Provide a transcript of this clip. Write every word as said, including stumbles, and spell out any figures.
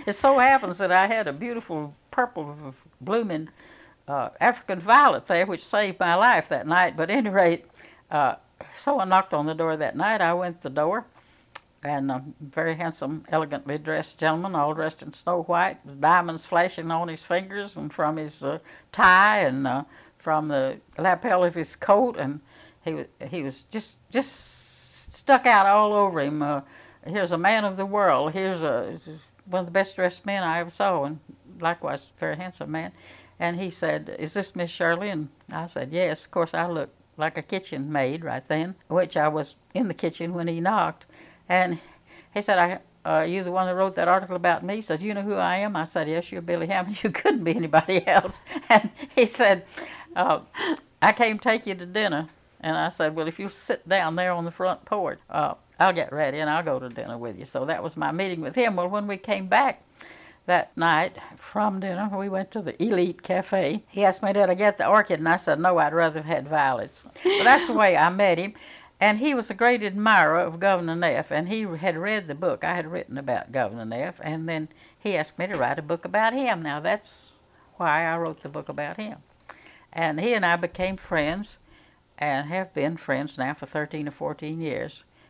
It so happens that I had a beautiful purple blooming uh, African violet there, which saved my life that night. But at any rate, uh, someone knocked on the door that night. I went to the door, and a very handsome, elegantly dressed gentleman, all dressed in snow white, with diamonds flashing on his fingers and from his uh, tie and uh, from the lapel of his coat, and he was he was just just stuck out all over him. Uh, here's a man of the world. Here's a one of the best dressed men I ever saw, and likewise a very handsome man. And he said, "Is this Miss Shirley?" And I said, "Yes." Of course, I looked like a kitchen maid right then, which I was in the kitchen when he knocked. And he said, I, uh, "Are you the one that wrote that article about me?" He said, "You know who I am?" I said, "Yes, you're Billy Hammond. You couldn't be anybody else." And he said, uh, "I came to take you to dinner." And I said, "Well, if you'll sit down there on the front porch, uh, I'll get ready and I'll go to dinner with you." So that was my meeting with him. Well, when we came back that night from dinner, we went to the Elite Cafe. He asked me, did I get the orchid? And I said, no, I'd rather have had violets. So that's the way I met him. And he was a great admirer of Governor Neff, and he had read the book I had written about Governor Neff, and then he asked me to write a book about him. Now, that's why I wrote the book about him. And he and I became friends, and have been friends now for thirteen or fourteen years.